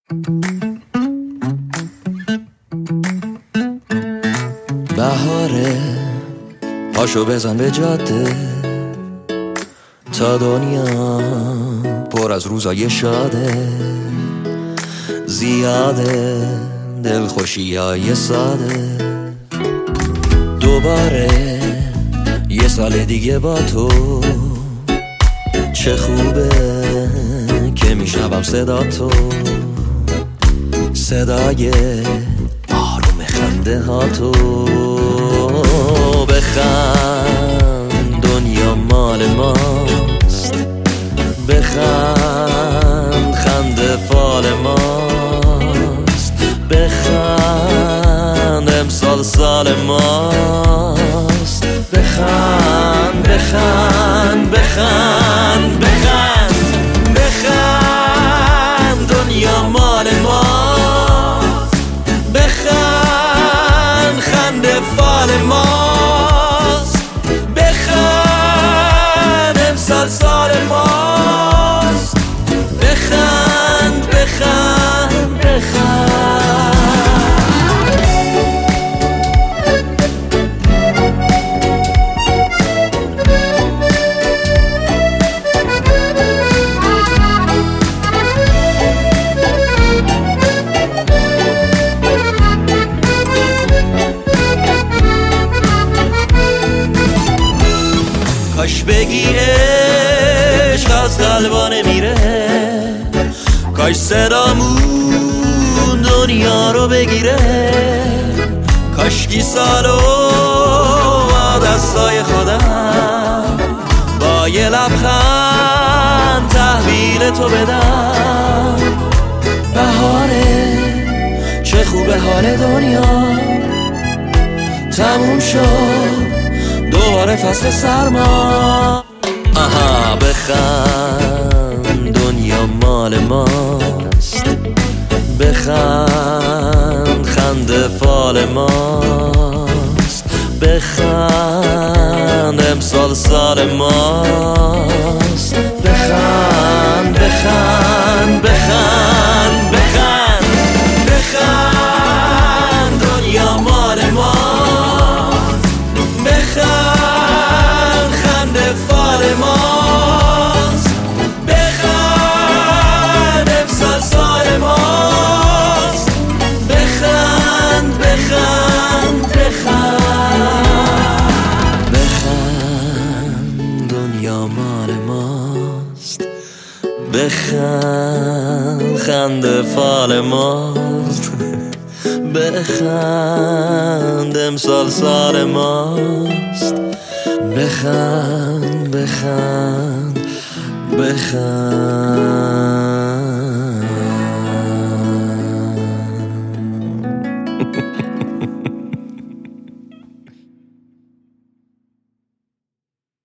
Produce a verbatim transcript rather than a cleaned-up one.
بهاره پاشو بزن به جاده تا دنیا پر از روزای شاده، زیاده دلخوشی های ساده. دوباره یه سال دیگه با تو، چه خوبه که میشنوم صدا تو، صدای آروم خنده ها تو. بخند دنیا مال ماست، بخند خنده فال ماست، بخند امسال سال ماست. بخند بخند بخند بخند بخند دنیا مال ماست، بخند خنده فال ماست، بخند امسال سال ماست. بخند بخند بخند کاش بگی عشق از قلبا نمیره، کاش صدامون دنیا رو بگیره، کاشکی سالو با دستای خودم با یه لبخند تحویل تو بدم. بهاره چه خوبه حال دنیا، تموم شد دوباره فصل سرما. آها بخند دنیا مال ماست، بخند خنده فال ماست، بخند امسال سال ماست. بخند بخند بخند بخند بخند دنیا مال ماست، بخند خنده فال ماست، بخند امسال سال ماست. بخند بخند بخند بخند دنیا مال ماست، بخند خنده فال ماست، بخند امسال سال ماست. بخند بخند بخند